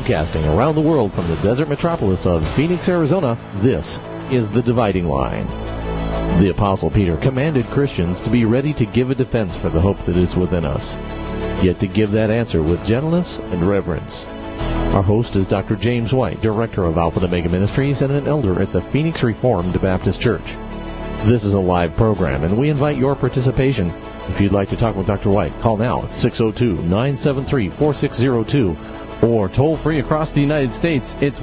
Broadcasting around the world from the desert metropolis of Phoenix, Arizona, this is The Dividing Line. The Apostle Peter commanded Christians to be ready to give a defense for the hope that is within us, yet to give that answer with gentleness and reverence. Our host is Dr. James White, Director of Alpha and Omega Ministries and an elder at the Phoenix Reformed Baptist Church. This is a live program, and we invite your participation. If you'd like to talk with Dr. White, call now at 602-973-4602, or toll free across the United States, it's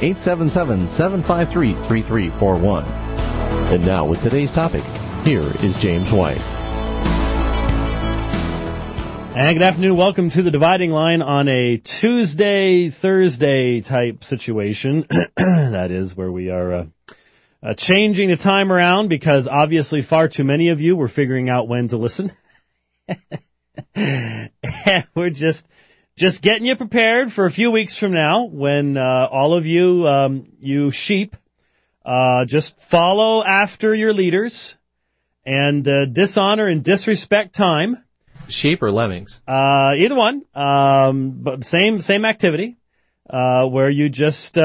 1-877-753-3341. And now, with today's topic, here is James White. And good afternoon. Welcome to The Dividing Line on a Tuesday, Thursday type situation. That is where we are changing the time around because obviously far too many of you were figuring out when to listen. And we're just getting you prepared for a few weeks from now when all of you, you sheep, just follow after your leaders and dishonor and disrespect time. Sheep or lemmings? Either one, but same activity, where you just,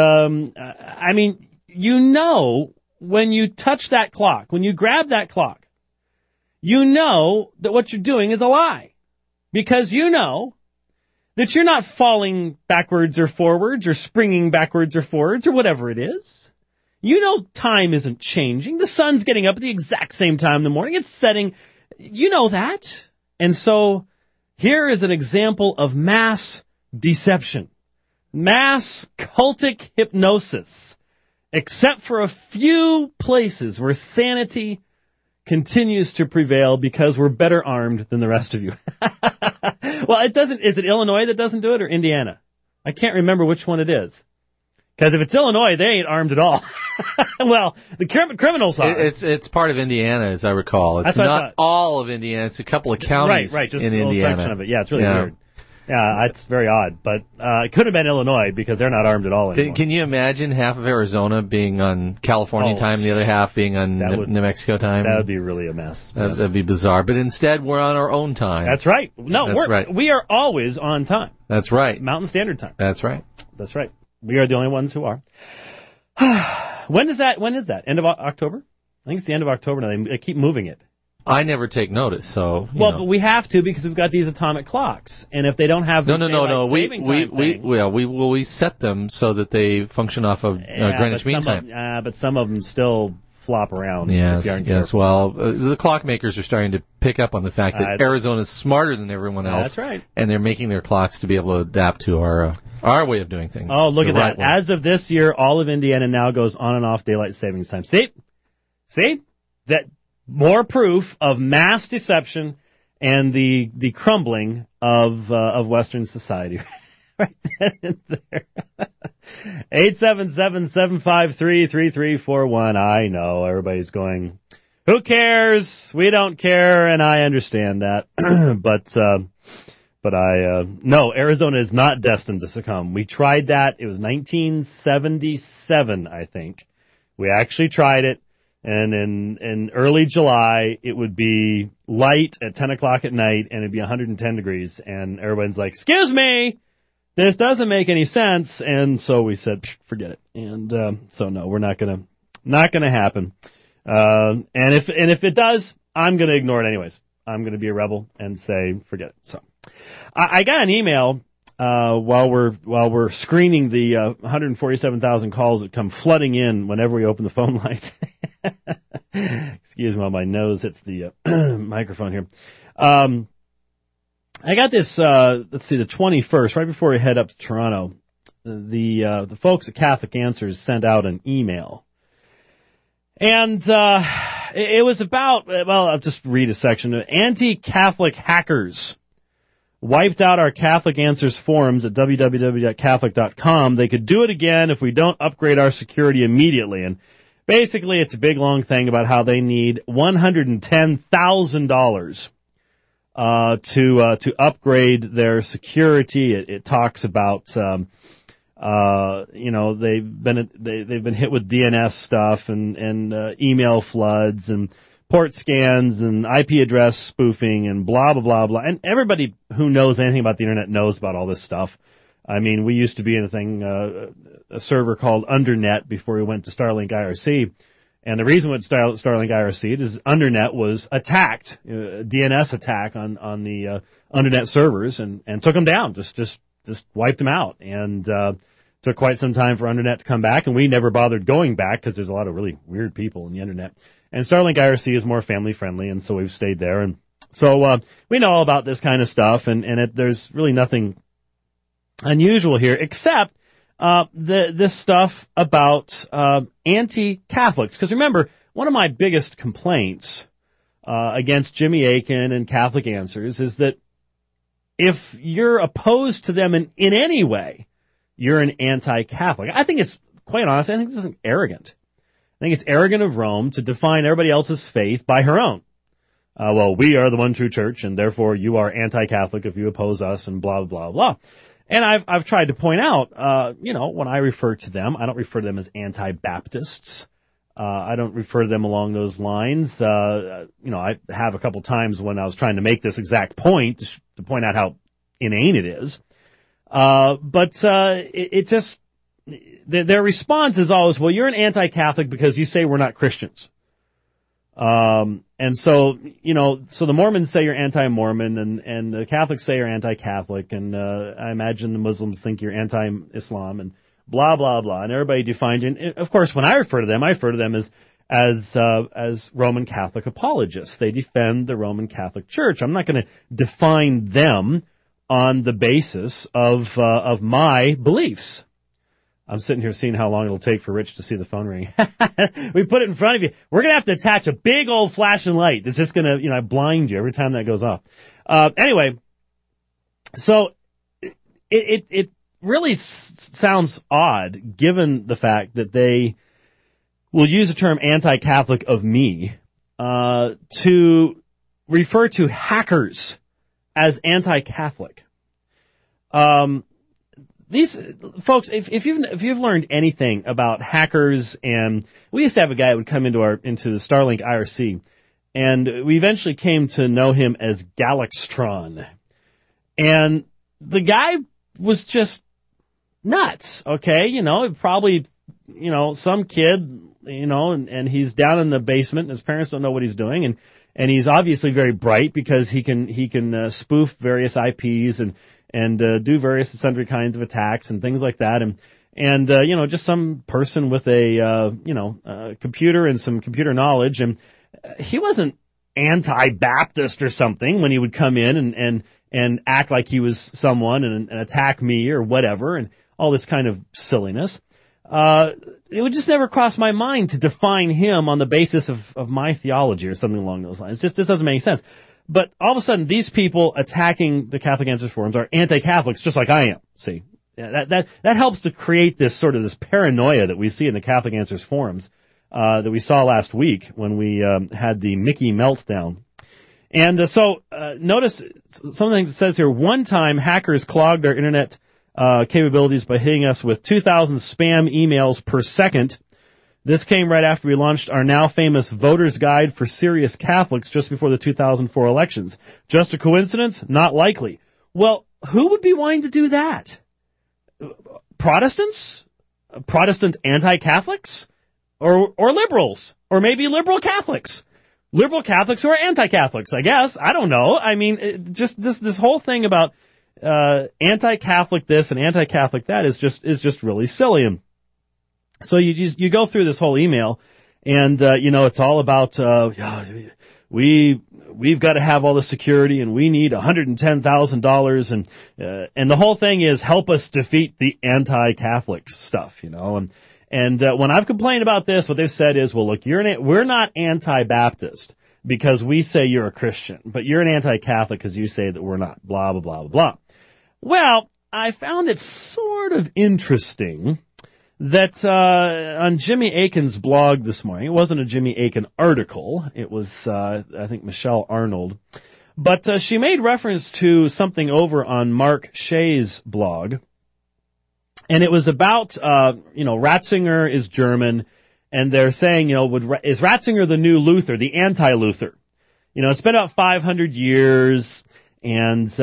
when you touch that clock, when you grab that clock, you know that what you're doing is a lie. Because you know that you're not falling backwards or forwards or springing backwards or forwards or whatever it is. You know time isn't changing. The sun's getting up at the exact same time in the morning. It's setting. You know that. And so here is an example of mass deception, mass cultic hypnosis, except for a few places where sanity continues to prevail because we're better armed than the rest of you. Well, it doesn't. Is it Illinois that doesn't do it or Indiana? I can't remember which one it is. Because if it's Illinois, they ain't armed at all. Well, the criminals are. It's part of Indiana, as I recall. It's not all of Indiana. It's a couple of counties right, just in a little Indiana. section of it. Yeah, it's really weird. Yeah, it's very odd. But it could have been Illinois because they're not armed at all anymore. Can you imagine half of Arizona being on California time and the other half being on New Mexico time? That would be really a mess. That'd be bizarre. But instead, we're on our own time. That's right. No, we are always on time. That's right. Mountain Standard Time. That's right. That's right. We are the only ones who are. When is that? End of October? I think it's the end of October now. They keep moving it. I never take notice, so... But we have to because we've got these atomic clocks. And if they don't have... No. We set them so that they function off of Greenwich Mean Time. But some of them still flop around. Yes. Well, the clockmakers are starting to pick up on the fact that Arizona's smarter than everyone else. That's right. And they're making their clocks to be able to adapt to our way of doing things. Oh, look at that. As of this year, all of Indiana now goes on and off daylight savings time. See? That more proof of mass deception and the crumbling of Western society. Right there. 877-753-3341. I know, everybody's going, who cares? We don't care, and I understand that. But no, Arizona is not destined to succumb. We tried that. It was 1977, I think. We actually tried it, and in early July, it would be light at 10 o'clock at night, and it'd be 110 degrees, and everyone's like, excuse me! This doesn't make any sense, and so we said, forget it. And so no, we're not gonna happen. And if it does, I'm gonna ignore it anyways. I'm gonna be a rebel and say, forget it. So I got an email while we're screening the 147,000 calls that come flooding in whenever we open the phone lines. Excuse me while my nose hits the microphone here. I got this, the 21st, right before we head up to Toronto. The folks at Catholic Answers sent out an email. And it was about, I'll just read a section. Anti-Catholic hackers wiped out our Catholic Answers forums at www.catholic.com. They could do it again if we don't upgrade our security immediately. And basically, it's a big, long thing about how they need $110,000 to upgrade their security. It talks about they've been hit with DNS stuff and email floods and port scans and IP address spoofing and blah blah blah blah. And everybody who knows anything about the internet knows about all this stuff. I mean, we used to be in a server called Undernet before we went to Starlink IRC. And the reason with Starlink IRC is Undernet was attacked, DNS attack on the Undernet servers and took them down, just wiped them out. And took quite some time for Undernet to come back, and we never bothered going back because there's a lot of really weird people in the Internet. And Starlink IRC is more family friendly, and so we've stayed there. And so we know all about this kind of stuff, and there's really nothing unusual here except this stuff about anti-Catholics. Because remember, one of my biggest complaints against Jimmy Akin and Catholic Answers is that if you're opposed to them in any way, you're an anti-Catholic. I think it's, quite honestly, I think this is arrogant. I think it's arrogant of Rome to define everybody else's faith by her own. Well, we are the one true church, and therefore you are anti-Catholic if you oppose us, and blah, blah, blah. And I've tried to point out, when I refer to them, I don't refer to them as anti-Baptists. I don't refer to them along those lines. I have a couple times when I was trying to make this exact point to point out how inane it is. But it just, their response is always, well, you're an anti-Catholic because you say we're not Christians. And so, so the Mormons say you're anti-Mormon and the Catholics say you're anti-Catholic, and I imagine the Muslims think you're anti-Islam, and blah, blah, blah. And everybody defines you. And of course, when I refer to them as Roman Catholic apologists. They defend the Roman Catholic Church. I'm not going to define them on the basis of my beliefs. I'm sitting here seeing how long it'll take for Rich to see the phone ring. We put it in front of you. We're going to have to attach a big old flashing light that's just going to, blind you every time that goes off. Anyway, so it really sounds odd given the fact that they will use the term anti-Catholic of me to refer to hackers as anti-Catholic. These folks, if you've learned anything about hackers, and we used to have a guy that would come into the Starlink IRC, and we eventually came to know him as Galaxtron, and the guy was just nuts. Okay, probably some kid, and he's down in the basement, and his parents don't know what he's doing, and he's obviously very bright because he can spoof various IPs and do various sundry kinds of attacks and things like that, and just some person with a computer and some computer knowledge, and he wasn't anti-Baptist or something when he would come in and act like he was someone and attack me or whatever, and all this kind of silliness. It would just never cross my mind to define him on the basis of my theology or something along those lines. It just doesn't make sense. But all of a sudden, these people attacking the Catholic Answers forums are anti-Catholics, just like I am. See, that helps to create this paranoia that we see in the Catholic Answers forums that we saw last week when we had the Mickey meltdown. And so notice some of the things it says here. One time, hackers clogged our internet capabilities by hitting us with 2,000 spam emails per second. This came right after we launched our now famous Voter's Guide for Serious Catholics just before the 2004 elections. Just a coincidence? Not likely. Well, who would be wanting to do that? Protestants? Protestant anti-Catholics? Or liberals? Or maybe liberal Catholics? Liberal Catholics who are anti-Catholics, I guess. I don't know. I mean, just this whole thing about anti-Catholic this and anti-Catholic that is just really silly. And so you go through this whole email, and it's all about we've got to have all the security, and we need $110,000, and the whole thing is help us defeat the anti-Catholic stuff, and when I've complained about this, what they've said is, well, look, we're not anti-Baptist because we say you're a Christian, but you're an anti-Catholic because you say that we're not. Blah blah blah blah blah. Well, I found it sort of interesting that on Jimmy Akin's blog this morning, it wasn't a Jimmy Akin article, it was, I think, Michelle Arnold, but she made reference to something over on Mark Shea's blog, and it was about, Ratzinger is German, and they're saying, is Ratzinger the new Luther, the anti-Luther? It's been about 500 years, And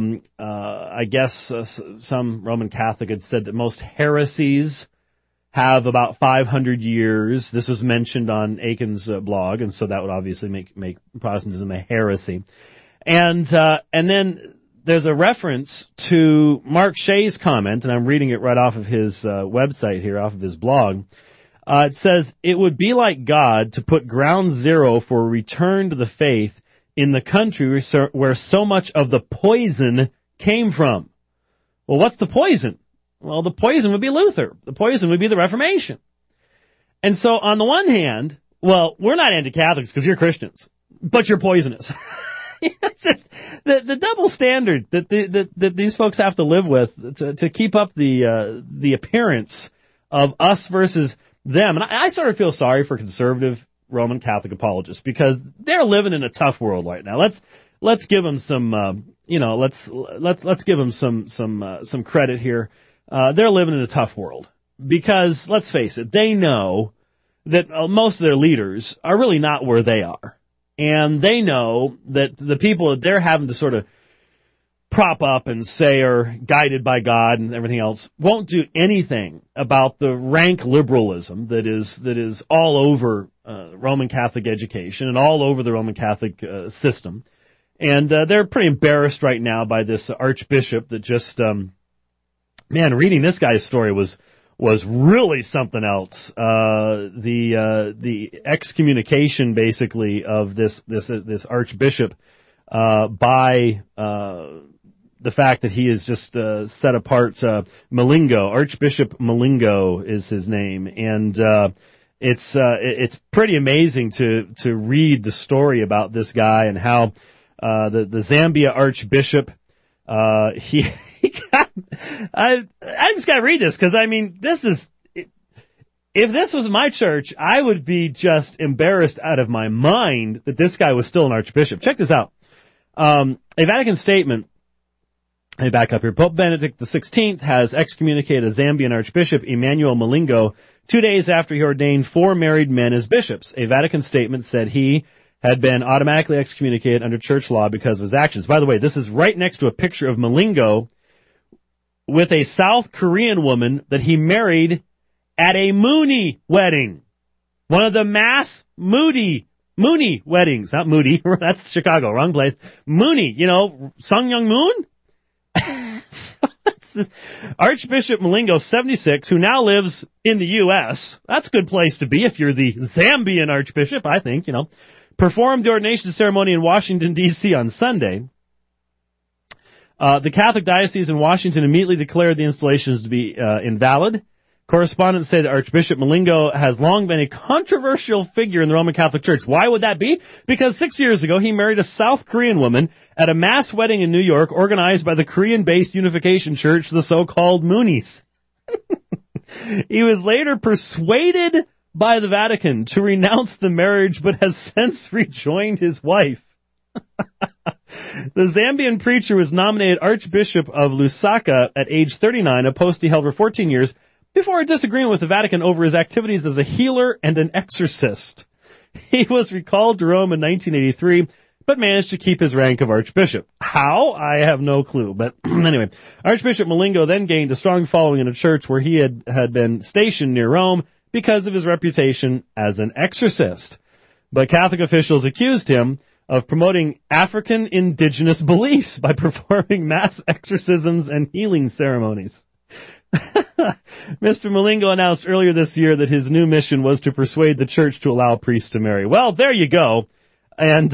I guess some Roman Catholic had said that most heresies have about 500 years. This was mentioned on Aiken's blog, and so that would obviously make Protestantism a heresy. And then there's a reference to Mark Shea's comment, and I'm reading it right off of his website here, off of his blog. It says, "It would be like God to put ground zero for a return to the faith in the country where so much of the poison came from." Well, what's the poison? Well, the poison would be Luther. The poison would be the Reformation. And so on the one hand, well, we're not anti-Catholics because you're Christians, but you're poisonous. It's just the double standard that these folks have to live with to keep up the appearance of us versus them. And I sort of feel sorry for conservative Roman Catholic apologists because they're living in a tough world right now. Let's give them some let's give them some credit here. They're living in a tough world because let's face it, they know that most of their leaders are really not where they are. And they know that the people that they're having to sort of prop up and say are guided by God and everything else won't do anything about the rank liberalism that is all over Roman Catholic education and all over the Roman Catholic system. And they're pretty embarrassed right now by this archbishop that just, reading this guy's story was really something else. The excommunication basically of this archbishop by the fact that he is just set apart. Malingo, Archbishop Malingo is his name, and it's pretty amazing to read the story about this guy and how the Zambia Archbishop he got, I just got to read this because, I mean, this is, if this was my church, I would be just embarrassed out of my mind that this guy was still an archbishop. Check this out. A Vatican statement, let me back up here. Pope Benedict XVI has excommunicated a Zambian archbishop, Emmanuel Malingo, 2 days after he ordained 4 married men as bishops. A Vatican statement said he had been automatically excommunicated under church law because of his actions. By the way, this is right next to a picture of Malingo with a South Korean woman that he married at a Mooney wedding. One of the mass Mooney weddings. Not Moody, that's Chicago, wrong place. Mooney, Sung Young Moon? Archbishop Malingo, 76, who now lives in the U.S. That's a good place to be if you're the Zambian archbishop, I think, performed the ordination ceremony in Washington, D.C. on Sunday. The Catholic Diocese in Washington immediately declared the installations to be invalid. Correspondents say that Archbishop Malingo has long been a controversial figure in the Roman Catholic Church. Why would that be? Because 6 years ago, he married a South Korean woman at a mass wedding in New York organized by the Korean-based Unification Church, the so-called Moonies. He was later persuaded by the Vatican to renounce the marriage, but has since rejoined his wife. The Zambian preacher was nominated Archbishop of Lusaka at age 39, a post he held for 14 years, before a disagreement with the Vatican over his activities as a healer and an exorcist. He was recalled to Rome in 1983, but managed to keep his rank of archbishop. How? I have no clue. But anyway, Archbishop Malingo then gained a strong following in a church where he had been stationed near Rome because of his reputation as an exorcist. But Catholic officials accused him of promoting African indigenous beliefs by performing mass exorcisms and healing ceremonies. Mr. Malingo announced earlier this year that his new mission was to persuade the church to allow priests to marry. Well, there you go. And,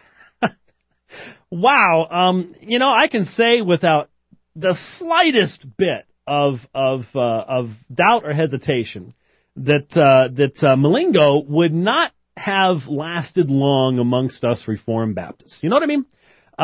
wow, I can say without the slightest bit of doubt or hesitation that Malingo would not have lasted long amongst us Reformed Baptists. You know what I mean?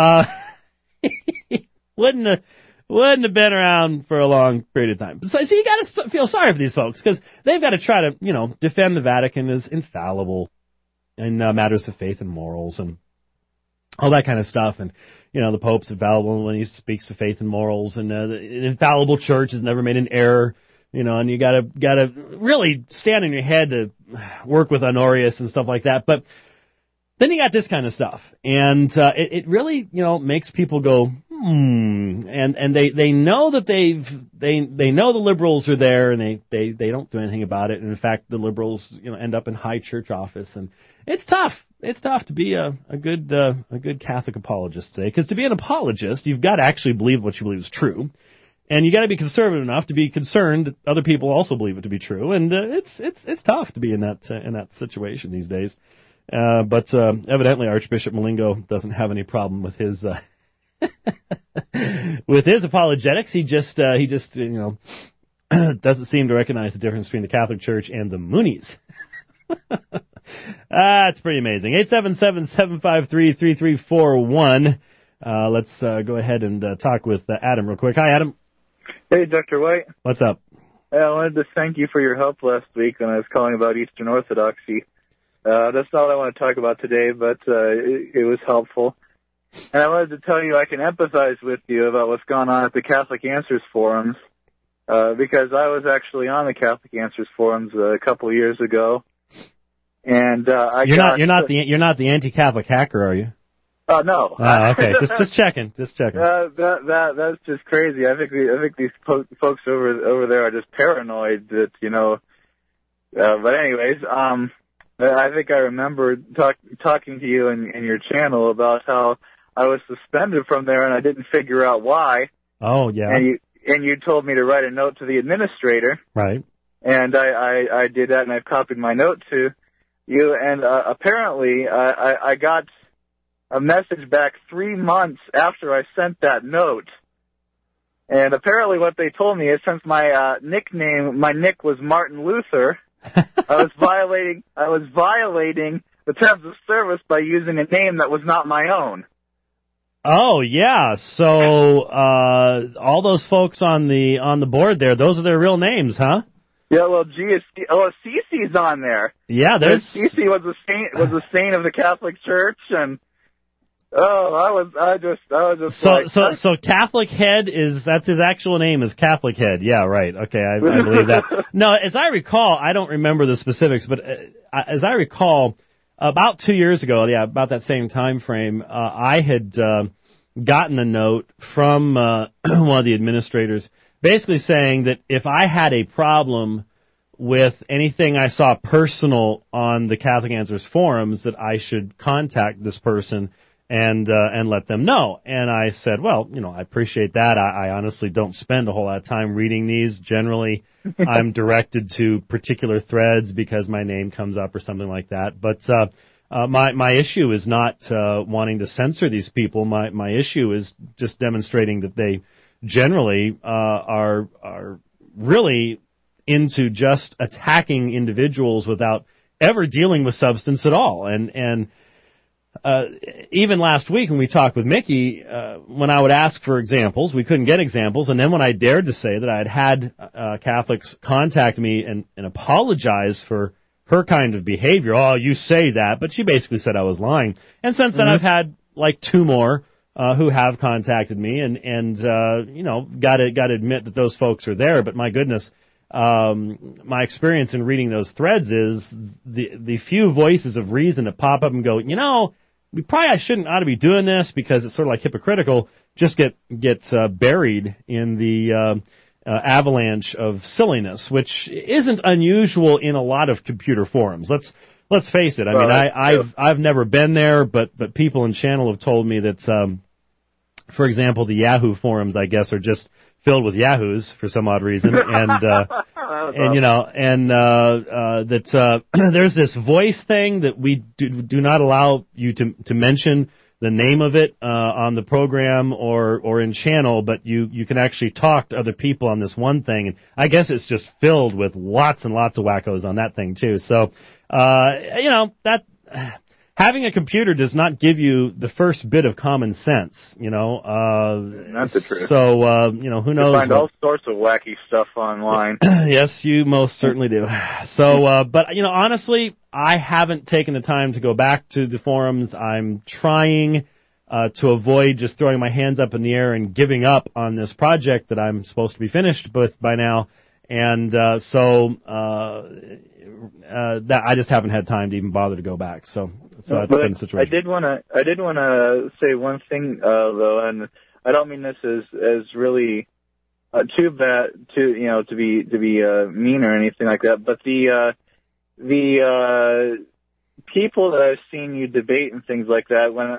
Wouldn't have been around for a long period of time. So you got to feel sorry for these folks because they've got to try to, defend the Vatican as infallible in matters of faith and morals and all that kind of stuff. And, the Pope's infallible when he speaks to faith and morals, and the infallible church has never made an error, and you got to really stand on your head to work with Honorius and stuff like that. But Then you got this kind of stuff, and it really, makes people go, and they know that they know the liberals are there, and they don't do anything about it. And in fact, the liberals, end up in high church office, and it's tough. It's tough to be a good Catholic apologist today, because to be an apologist, you've got to actually believe what you believe is true. And you got to be conservative enough to be concerned that other people also believe it to be true, and it's tough to be in that situation these days. But evidently Archbishop Malingo doesn't have any problem with his with his apologetics. He just doesn't seem to recognize the difference between the Catholic Church and the Moonies. It's pretty amazing. 877-753-3341. Let's go ahead and talk with Adam real quick. Hi, Adam. Hey, Dr. White. What's up? I wanted to thank you for your help last week when I was calling about Eastern Orthodoxy. That's not what I want to talk about today, but it was helpful. And I wanted to tell you I can empathize with you about what's gone on at the Catholic Answers forums, because I was actually on the Catholic Answers forums a couple of years ago, and you're not the anti-Catholic hacker, are you? No. Okay, just checking. That's just crazy. I think these folks over there are just paranoid that But anyways, I think I remember talking to you in your channel about how I was suspended from there and I didn't figure out why. Oh yeah. And you told me to write a note to the administrator. Right. And I did that, and I've copied my note to you. And apparently I got a message back 3 months after I sent that note. And apparently what they told me is, since my nick was Martin Luther, I was violating the terms of service by using a name that was not my own. Oh yeah, so all those folks on the board there, those are their real names, huh? Yeah, well, Cece's on there. Yeah, Cece was a saint of the Catholic Church, and I was just So Catholic Head that's his actual name is Catholic Head. Yeah, right. Okay, I believe that. No, as I recall, I don't remember the specifics, but as I recall, about 2 years ago, about that same time frame, I had gotten a note from one of the administrators, basically saying that if I had a problem with anything I saw personal on the Catholic Answers forums, that I should contact this person and let them know. And I said, well, I appreciate that. I honestly don't spend a whole lot of time reading these. Generally, I'm directed to particular threads because my name comes up or something like that. But my issue is not wanting to censor these people. My issue is just demonstrating that they generally are really into just attacking individuals without ever dealing with substance at all. And even last week when we talked with Mickey, when I would ask for examples, we couldn't get examples. And then when I dared to say that I had Catholics contact me and apologize for her kind of behavior, oh, you say that, but she basically said I was lying. And since then I've had like 2 more who have contacted me, and got to admit that those folks are there. But my goodness, my experience in reading those threads is the few voices of reason that pop up and go, we probably ought to be doing this because it's sort of like hypocritical, just get buried in the avalanche of silliness, which isn't unusual in a lot of computer forums. Let's face it. I mean, I've never been there, but people in channel have told me that, for example, the Yahoo forums, I guess, are just filled with Yahoos for some odd reason, that there's this voice thing that we do not allow you to mention the name of it on the program or in channel, but you can actually talk to other people on this one thing, and I guess it's just filled with lots and lots of wackos on that thing too. So that having a computer does not give you the first bit of common sense, That's the truth. So, who knows? You find all sorts of wacky stuff online. Yes, you most certainly do. So, but, honestly, I haven't taken the time to go back to the forums. I'm trying to avoid just throwing my hands up in the air and giving up on this project that I'm supposed to be finished with by now. And that I just haven't had time to even bother to go back. So the situation. I did want to say one thing though, and I don't mean this as really too bad to be mean or anything like that, but the people that I've seen you debate and things like that, when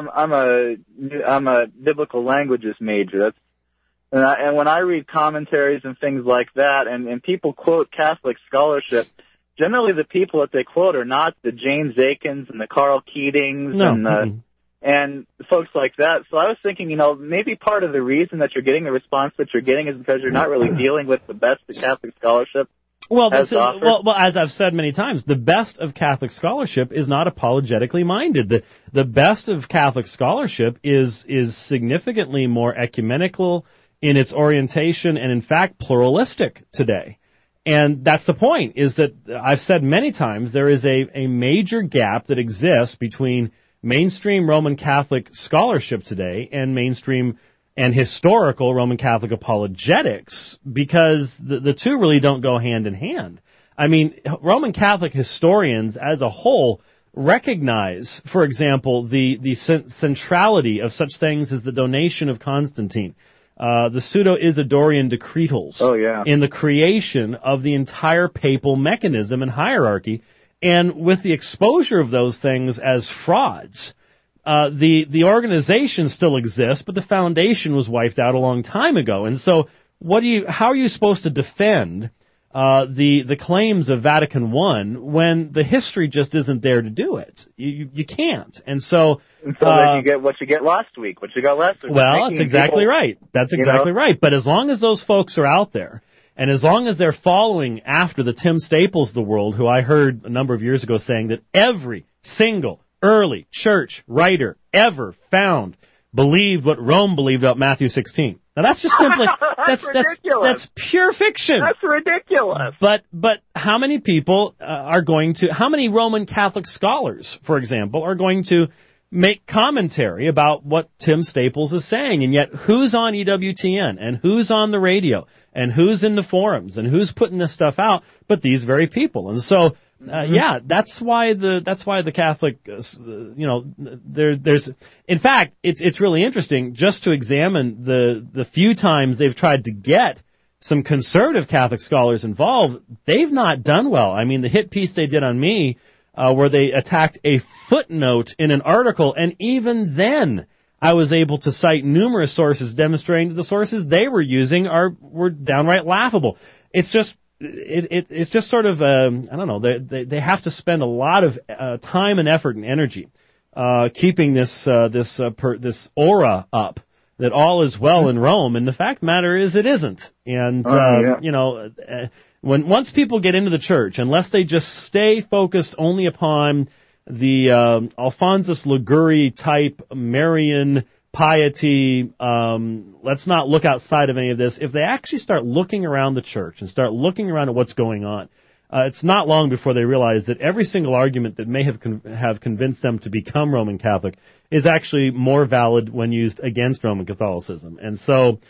I'm a biblical languages major, and when I read commentaries and things like that, and people quote Catholic scholarship, generally the people that they quote are not the James Aikens and the Carl Keatings and folks like that. So I was thinking, maybe part of the reason that you're getting the response that you're getting is because you're not really dealing with the best of Catholic scholarship. Well, as I've said many times, the best of Catholic scholarship is not apologetically minded. The best of Catholic scholarship is significantly more ecumenical in its orientation and, in fact, pluralistic today. And that's the point, is that I've said many times there is a major gap that exists between mainstream Roman Catholic scholarship today and mainstream and historical Roman Catholic apologetics, because the two really don't go hand in hand. I mean, Roman Catholic historians as a whole recognize, for example, the centrality of such things as the donation of Constantine, the pseudo-Isidorian decretals, in the creation of the entire papal mechanism and hierarchy, and with the exposure of those things as frauds. The organization still exists, but the foundation was wiped out a long time ago. And so, how are you supposed to defend the claims of Vatican I when the history just isn't there to do it? You can't. And so then you get what you got last week. Well, that's exactly right. That's exactly right. But as long as those folks are out there, and as long as they're following after the Tim Staples of the world, who I heard a number of years ago saying that every single early church writer ever found believed what Rome believed about Matthew 16. Now that's just simply that's pure fiction. That's ridiculous. But how many people how many Roman Catholic scholars, for example, are going to make commentary about what Tim Staples is saying? And yet who's on EWTN and who's on the radio and who's in the forums and who's putting this stuff out but these very people? And so that's why the Catholic, there's, in fact, it's really interesting just to examine the few times they've tried to get some conservative Catholic scholars involved. They've not done well. I mean, the hit piece they did on me, where they attacked a footnote in an article, and even then I was able to cite numerous sources demonstrating that the sources they were using were downright laughable. It's just, it's just sort of, I don't know, they have to spend a lot of time and effort and energy keeping this aura up that all is well in Rome, and the fact of the matter is it isn't. And once people get into the church, unless they just stay focused only upon the Alphonsus Liguri type Marian piety, let's not look outside of any of this. If they actually start looking around the church and start looking around at what's going on, it's not long before they realize that every single argument that may have convinced them to become Roman Catholic is actually more valid when used against Roman Catholicism. And so,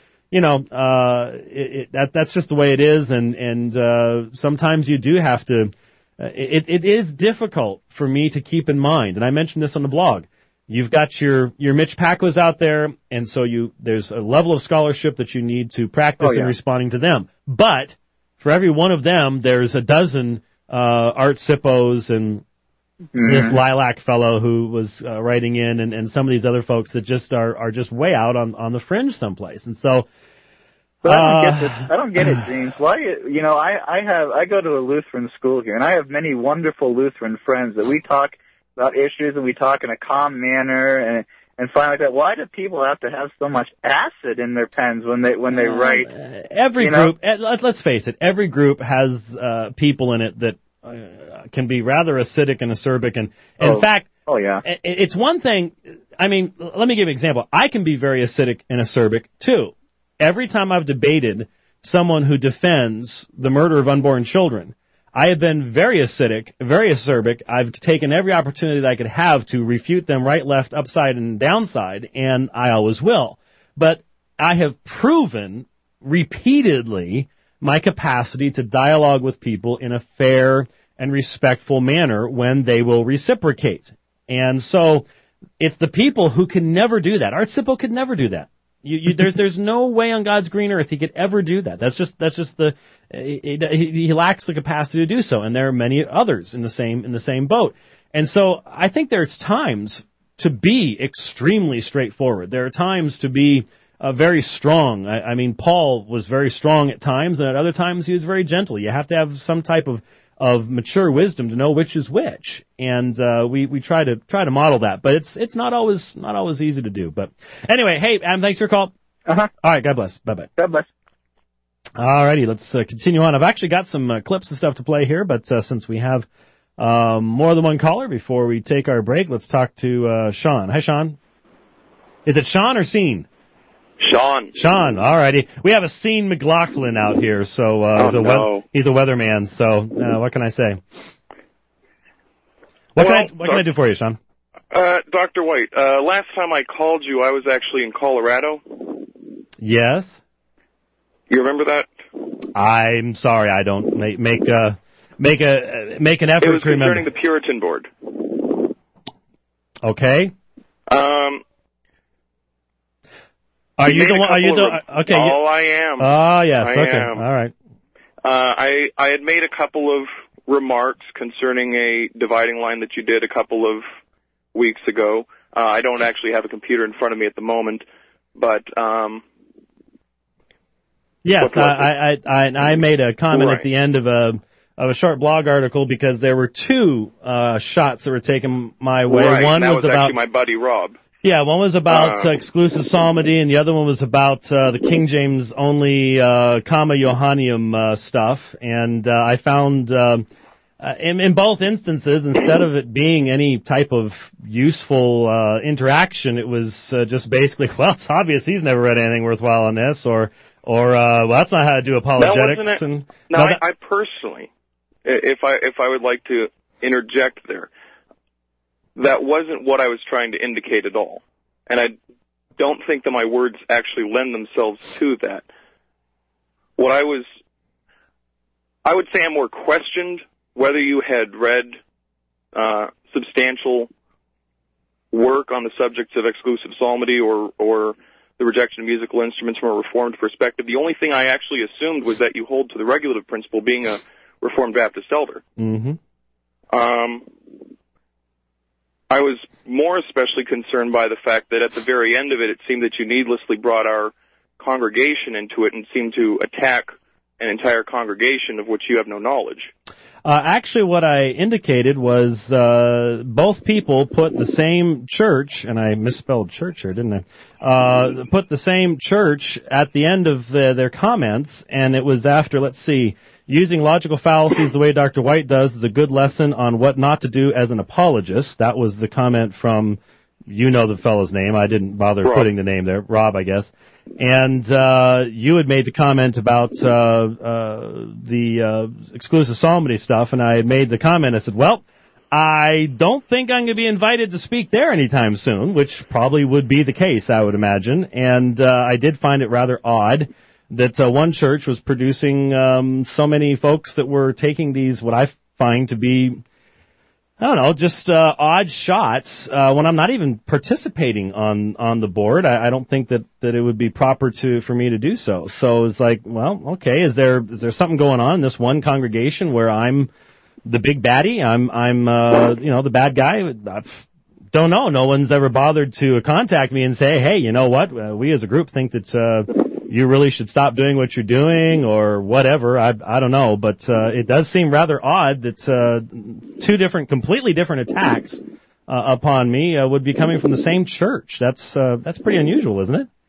that's just the way it is. And sometimes you do have to. It is difficult for me to keep in mind, and I mentioned this on the blog. You've got your Mitch Pacwas out there, and so there's a level of scholarship that you need to practice in responding to them. But for every one of them, there's a dozen Art Sippos and this Lilac fellow who was writing in, and some of these other folks that just are just way out on the fringe someplace. And so, but I don't get this. I don't get it, James. Why? I go to a Lutheran school here, and I have many wonderful Lutheran friends that we talk about issues and we talk in a calm manner and find like that. Why do people have to have so much acid in their pens when they write? Every group, let's face it, every group has people in it that can be rather acidic and acerbic, and in fact, it's one thing. I mean, let me give you an example. I can be very acidic and acerbic too. Every time I've debated someone who defends the murder of unborn children, I have been very acidic, very acerbic. I've taken every opportunity that I could have to refute them right, left, upside, and downside, and I always will. But I have proven repeatedly my capacity to dialogue with people in a fair and respectful manner when they will reciprocate. And so it's the people who can never do that. Art Sippo could never do that. There's no way on God's green earth he could ever do that. That's just he lacks the capacity to do so. And there are many others in the same boat. And so I think there's times to be extremely straightforward. There are times to be very strong. I mean, Paul was very strong at times, and at other times he was very gentle. You have to have some type of mature wisdom to know which is which, and we try to model that. But it's not always easy to do. But anyway, hey, Adam, thanks for your call. Uh-huh. All right, God bless. Bye-bye. God bless. All righty, let's continue on. I've actually got some clips and stuff to play here, but since we have more than one caller before we take our break, let's talk to Sean. Hi, Sean. Is it Sean or Scene? Sean. Sean, all righty. We have a Scene McLaughlin out here, so he's a weatherman, so what can I say? What can I do for you, Sean? Dr. White, last time I called you, I was actually in Colorado. Yes. You remember that? I'm sorry, I don't make an effort it was to remember. concerning the Puritan Board. Okay. Are you the one? Okay. Oh, I am. Oh, yes. I okay. am. All right. I had made a couple of remarks concerning a dividing line that you did a couple of weeks ago. I don't actually have a computer in front of me at the moment, but yes, I made a comment at the end of a short blog article because there were two shots that were taken my way. Right, one that was about actually my buddy Rob. Yeah, one was about exclusive psalmody, and the other one was about the King James only comma Johannium stuff. And I found in both instances, instead of it being any type of useful interaction, it was just basically, well, it's obvious he's never read anything worthwhile on this, or well, that's not how to do apologetics. I personally, if I would like to interject there, that wasn't what I was trying to indicate at all. And I don't think that my words actually lend themselves to that. I would say I more questioned whether you had read substantial work on the subjects of exclusive psalmody or the rejection of musical instruments from a Reformed perspective. The only thing I actually assumed was that you hold to the regulative principle, being a Reformed Baptist elder. Mm-hmm. I was more especially concerned by the fact that at the very end of it, it seemed that you needlessly brought our congregation into it and seemed to attack an entire congregation of which you have no knowledge. Actually, what I indicated was both people put the same church, and I misspelled church here, didn't I? Put the same church at the end of their comments, and it was after, let's see, using logical fallacies the way Dr. White does is a good lesson on what not to do as an apologist. That was the comment from, you know the fellow's name. I didn't bother putting the name there. Rob, I guess. And you had made the comment about the exclusive psalmody stuff, and I had made the comment, I said, well, I don't think I'm going to be invited to speak there anytime soon, which probably would be the case, I would imagine. And I did find it rather odd that one church was producing so many folks that were taking these, what I find to be, I don't know, just odd shots when I'm not even participating on the board. I don't think that it would be proper for me to do so. So it's like, well, okay, is there something going on in this one congregation where I'm the big baddie? I'm the bad guy? I don't know. No one's ever bothered to contact me and say, hey, you know what? We as a group think that you really should stop doing what you're doing or whatever. I don't know, but it does seem rather odd that two completely different attacks upon me would be coming from the same church. That's pretty unusual, isn't it?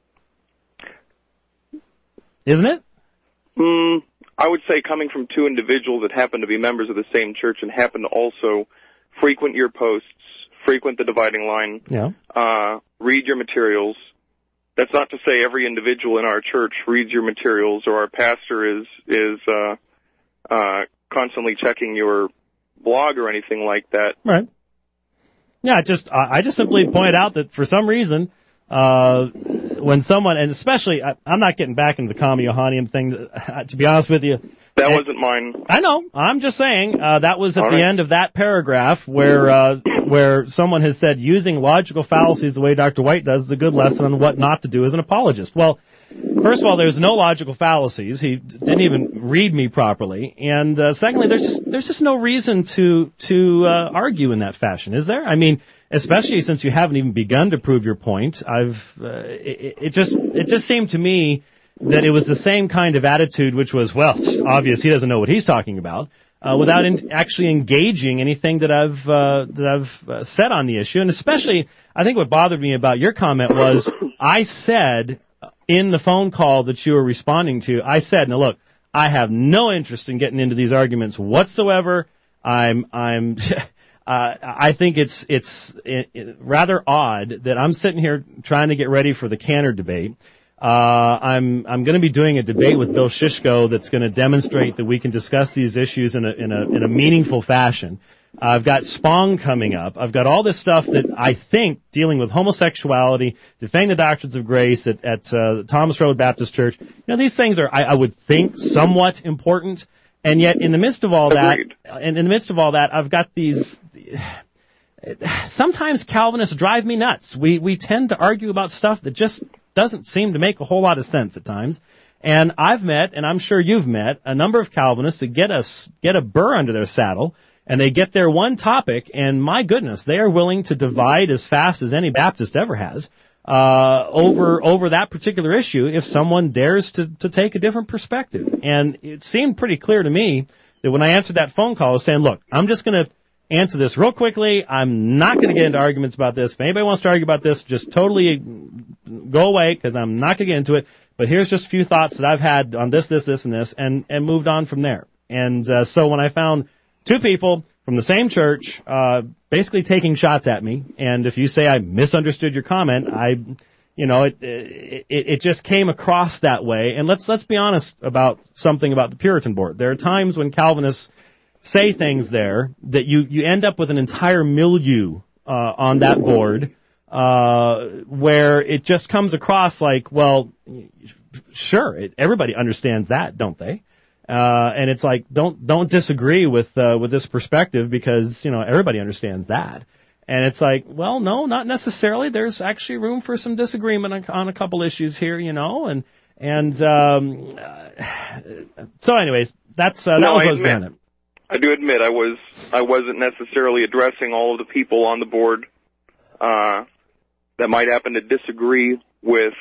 Isn't it? I would say coming from two individuals that happen to be members of the same church and happen to also frequent your posts, frequent the dividing line, read your materials. That's not to say every individual in our church reads your materials or our pastor is constantly checking your blog or anything like that. Right. Yeah, I just simply point out that for some reason, when someone, and especially, I'm not getting back into the comma Johannium thing, to be honest with you. That wasn't mine. I know. I'm just saying, that was at the end of that paragraph where where someone has said using logical fallacies the way Dr. White does is a good lesson on what not to do as an apologist. Well, first of all, there's no logical fallacies. He didn't even read me properly. And secondly, there's just no reason to argue in that fashion, is there? I mean, especially since you haven't even begun to prove your point. It just seemed to me that it was the same kind of attitude, which was, well, it's obvious he doesn't know what he's talking about, without actually engaging anything that I've said on the issue. And especially, I think what bothered me about your comment was, I said in the phone call that you were responding to, I said, now look, I have no interest in getting into these arguments whatsoever. I think it's rather odd that I'm sitting here trying to get ready for the Cantor debate. I'm going to be doing a debate with Bill Shishko that's going to demonstrate that we can discuss these issues in a meaningful fashion. I've got Spong coming up. I've got all this stuff that I think dealing with homosexuality, defending the doctrines of grace at Thomas Road Baptist Church. You know, these things are, I would think, somewhat important. And yet, in the midst of all that, I've got these. Sometimes Calvinists drive me nuts. We tend to argue about stuff that just doesn't seem to make a whole lot of sense at times. And I've met, and I'm sure you've met, a number of Calvinists that get a burr under their saddle, and they get their one topic, and my goodness, they are willing to divide as fast as any Baptist ever has over that particular issue if someone dares to take a different perspective. And it seemed pretty clear to me that when I answered that phone call, I was saying, look, I'm just going to answer this real quickly. I'm not going to get into arguments about this. If anybody wants to argue about this, just totally go away, because I'm not going to get into it. But here's just a few thoughts that I've had on this, and this, and moved on from there. And so when I found two people from the same church basically taking shots at me, and if you say I misunderstood your comment, it just came across that way. And let's be honest about something about the Puritan Board. There are times when Calvinists say things there that you end up with an entire milieu on that board where it just comes across like, well, sure, everybody understands that, don't they? And it's like, don't disagree with this perspective, because everybody understands that. And it's like, well, no, not necessarily. There's actually room for some disagreement on a couple issues here, and so anyways, that was what was behind it. I do admit I wasn't necessarily addressing all of the people on the board that might happen to disagree with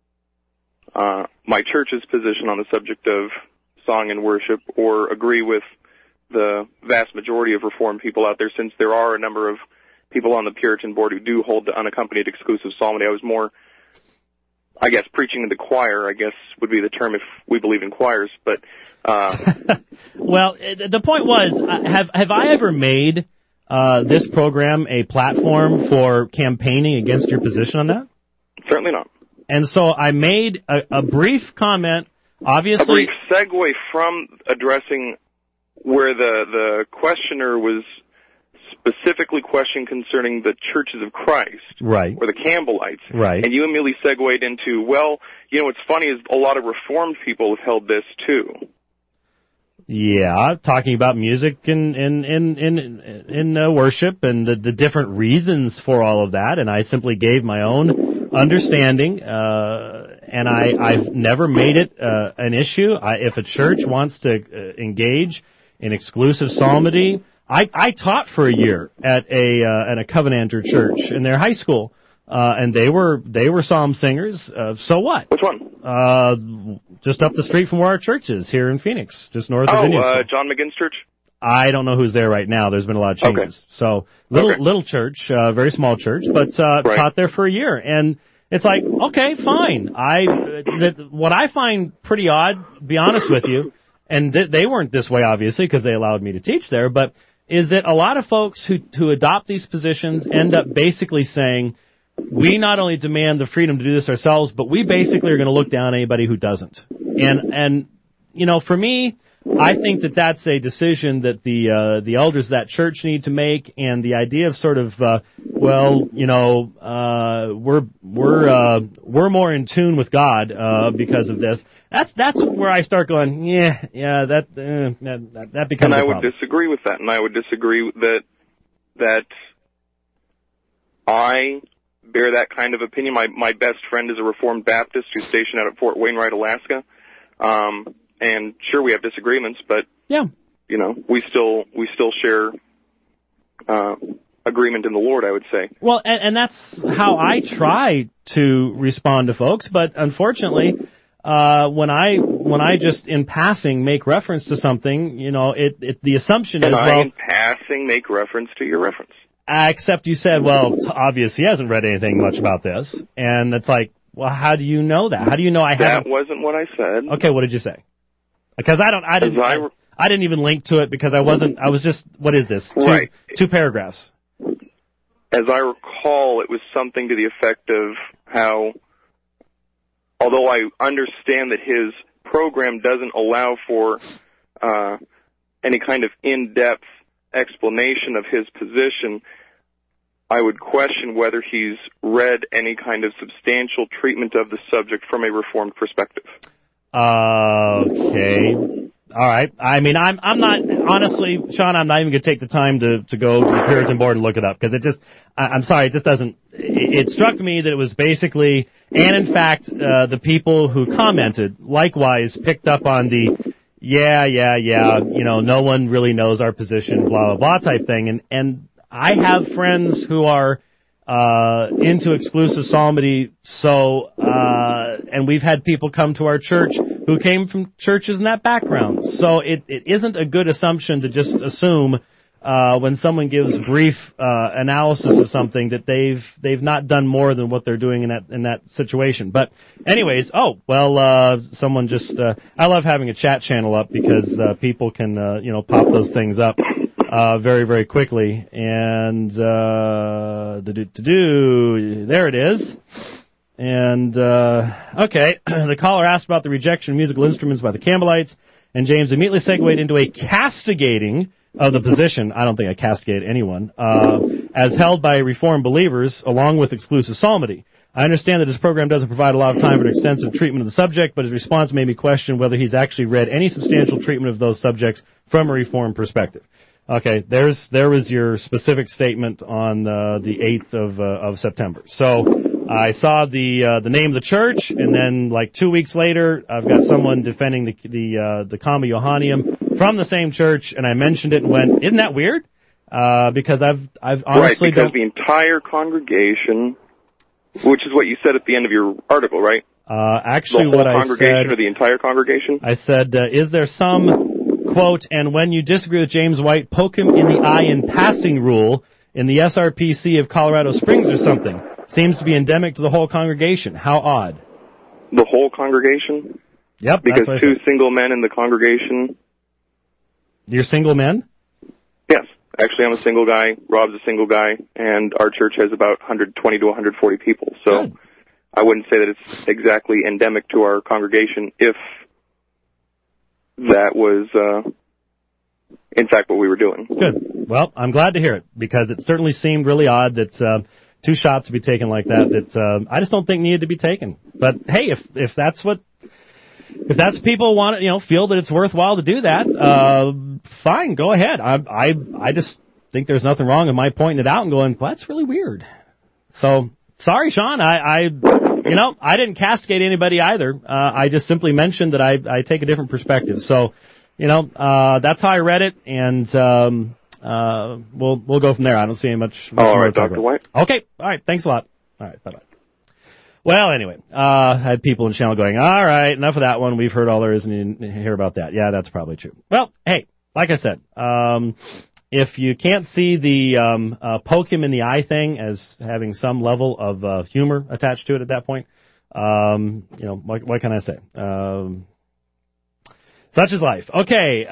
my church's position on the subject of song and worship, or agree with the vast majority of Reformed people out there, since there are a number of people on the Puritan Board who do hold the unaccompanied exclusive psalmody. I was more, I guess, preaching to the choir, I guess would be the term if we believe in choirs, but well, the point was, have I ever made this program a platform for campaigning against your position on that? Certainly not. And so I made a brief comment, obviously. A brief segue from addressing where the questioner was specifically questioned concerning the Churches of Christ, right, or the Campbellites, right, and you immediately segued into, well, what's funny is a lot of Reformed people have held this too. Yeah, talking about music in worship and the different reasons for all of that, and I simply gave my own understanding, and I've never made it an issue. If a church wants to engage in exclusive psalmody, I taught for a year at a Covenanter church in their high school, and they were psalm singers. So what? Which one? Just up the street from where our church is, here in Phoenix, just north of Indian. John McGinn's church? I don't know who's there right now. There's been a lot of changes. Okay. So little church, very small church, but taught there for a year, and it's like, okay, fine. What I find pretty odd, be honest with you, and they weren't this way obviously because they allowed me to teach there, but is that a lot of folks who adopt these positions end up basically saying, we not only demand the freedom to do this ourselves, but we basically are going to look down on anybody who doesn't. And for me, I think that that's a decision that the elders of that church need to make, and the idea of sort of, we're more in tune with God because of this. That's where I start going, that becomes. And I a would problem. disagree with that, and I would disagree that I bear that kind of opinion. My best friend is a Reformed Baptist who's stationed out at Fort Wainwright, Alaska. And sure, we have disagreements, but yeah, you know, we still share agreement in the Lord, I would say. Well, and that's how I try to respond to folks, but unfortunately, when I just in passing make reference to something, you know, the assumption is, well, in passing make reference to your reference. Except you said, well, it's obvious he hasn't read anything much about this, and it's like, well, how do you know that? How do you know I haven't? That wasn't what I said. Okay, what did you say? Because I didn't even link to it because I was just, what is this? Two paragraphs. As I recall, it was something to the effect of how, although I understand that his program doesn't allow for any kind of in-depth explanation of his position, I would question whether he's read any kind of substantial treatment of the subject from a Reformed perspective. Okay. All right. I mean, I'm not, honestly, Sean, I'm not even going to take the time to go to the Puritan board and look it up, because I'm sorry, it just doesn't, it struck me that it was basically, and in fact, the people who commented likewise picked up on the, yeah, you know, no one really knows our position, blah, blah, blah type thing, and I have friends who are into exclusive psalmody, so and we've had people come to our church who came from churches in that background. So it isn't a good assumption to just assume when someone gives brief analysis of something that they've not done more than what they're doing in that situation. But anyways, someone just I love having a chat channel up because people can pop those things up very, very quickly. And there it is. And okay, the caller asked about the rejection of musical instruments by the Campbellites, and James immediately segued into a castigating of the position. I don't think I castigate anyone, as held by Reformed believers, along with exclusive psalmody. I understand that his program doesn't provide a lot of time for an extensive treatment of the subject, but his response made me question whether he's actually read any substantial treatment of those subjects from a Reformed perspective. Okay, there was your specific statement on the 8th of September. So I saw the name of the church, and then like 2 weeks later, I've got someone defending the Comma Johanneum from the same church, and I mentioned it and went, isn't that weird? Because I've honestly because the entire congregation, which is what you said at the end of your article, right? Actually, the whole what I congregation said, or the entire congregation. I said, is there some quote, and when you disagree with James White, poke him in the eye in passing rule in the SRPC of Colorado Springs or something. Seems to be endemic to the whole congregation. How odd. The whole congregation? Yep. Because two single men in the congregation. You're single men? Yes. Actually, I'm a single guy. Rob's a single guy. And our church has about 120 to 140 people. So good. I wouldn't say that it's exactly endemic to our congregation if that was, in fact, what we were doing. Good. Well, I'm glad to hear it, because it certainly seemed really odd that two shots would be taken like that I just don't think needed to be taken. But hey, if that's what people want, feel that it's worthwhile to do that, fine, go ahead. I just think there's nothing wrong in my pointing it out and going, well, that's really weird. So sorry, Sean, I didn't castigate anybody either. I just simply mentioned that I take a different perspective. So, that's how I read it, and we'll go from there. I don't see much all right, Dr. White. Okay, all right, thanks a lot. All right, bye-bye. Well, anyway, I had people in the channel going, all right, enough of that one. We've heard all there is to hear about that. Yeah, that's probably true. Well, hey, like I said, if you can't see the poke him in the eye thing as having some level of humor attached to it at that point, what can I say? Such is life. Okay,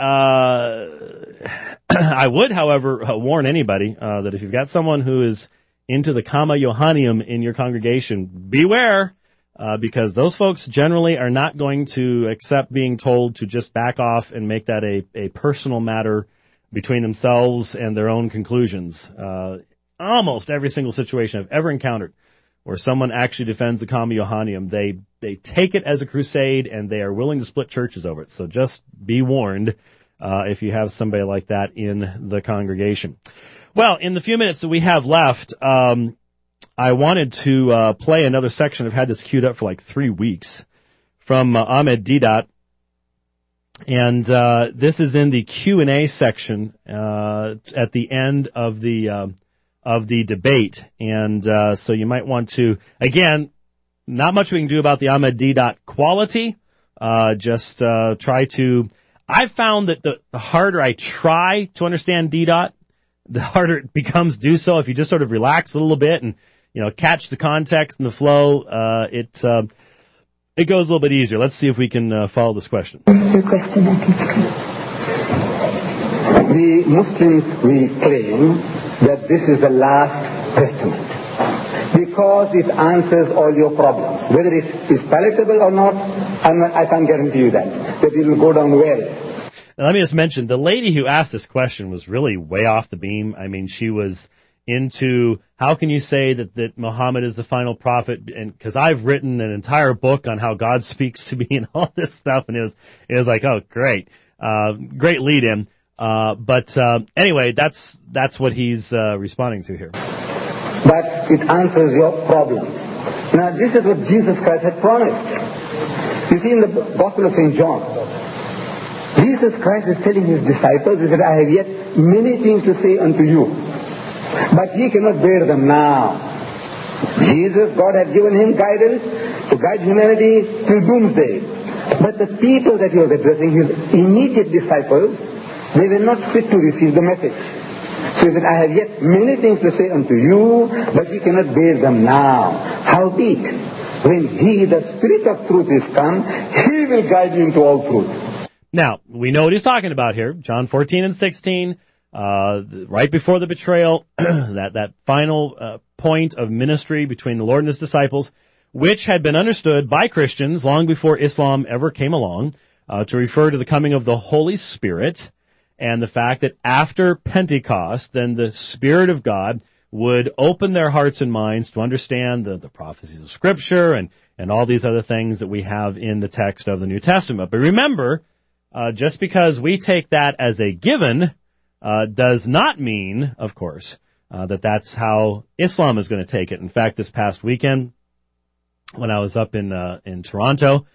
I would, however, warn anybody that if you've got someone who is into the Comma Johanneum in your congregation, beware, because those folks generally are not going to accept being told to just back off and make that a personal matter between themselves and their own conclusions. Almost every single situation I've ever encountered where someone actually defends the Comma Johanneum, they take it as a crusade, and they are willing to split churches over it. So just be warned if you have somebody like that in the congregation. Well, in the few minutes that we have left, I wanted to play another section. I've had this queued up for like 3 weeks from Ahmed Deedat. And this is in the Q&A section at the end of the debate. And so you might want to, again, not much we can do about the Ahmed Deedat quality. Just try to... I found that the harder I try to understand Deedat, the harder it becomes to do so. If you just sort of relax a little bit and, catch the context and the flow, it goes a little bit easier. Let's see if we can follow this question. The Muslims, we claim that this is the last testament because it answers all your problems. Whether it is palatable or not, I can't guarantee you that it will go down well. Now, let me just mention, the lady who asked this question was really way off the beam. I mean, she was into, how can you say that Muhammad is the final prophet? And because I've written an entire book on how God speaks to me and all this stuff, and it was like, oh, great, great lead-in. But anyway, that's what he's responding to here. But it answers your problems. Now, this is what Jesus Christ had promised. You see, in the Gospel of St. John, Jesus Christ is telling his disciples, he said, I have yet many things to say unto you, but ye cannot bear them now. Jesus, God had given him guidance to guide humanity till doomsday. But the people that he was addressing, his immediate disciples, they were not fit to receive the message. So he said, I have yet many things to say unto you, but ye cannot bear them now. Howbeit, when he, the Spirit of truth, is come, he will guide you into all truth. Now, we know what he's talking about here. John 14 and 16, right before the betrayal, that final point of ministry between the Lord and his disciples, which had been understood by Christians long before Islam ever came along, to refer to the coming of the Holy Spirit, and the fact that after Pentecost, then the Spirit of God would open their hearts and minds to understand the prophecies of Scripture and all these other things that we have in the text of the New Testament. But remember, just because we take that as a given does not mean, of course, that that's how Islam is going to take it. In fact, this past weekend, when I was up in Toronto,